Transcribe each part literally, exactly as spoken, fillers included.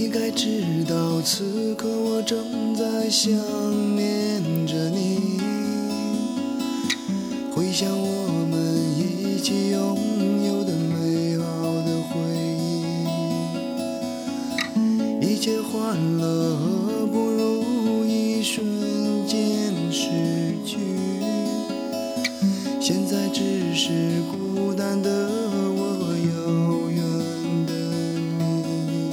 你该知道，此刻我正在想念着你，回想我们一起拥有的美好的回忆，一切欢乐何不如一瞬间逝去，现在只是孤单的我，遥远的你。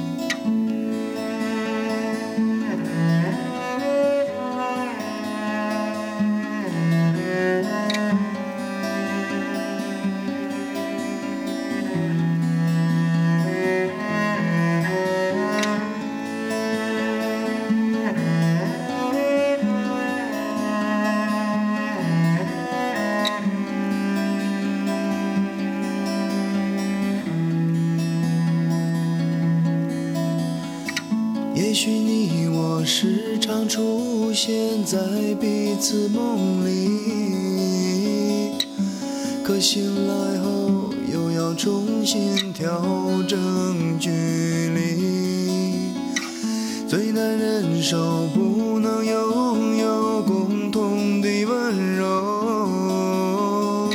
也许你我时常出现在彼此梦里，可醒来后又要重新调整距离，最难忍受不能拥有共同的温柔，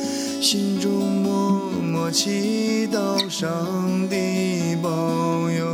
心中默默祈祷上帝保佑。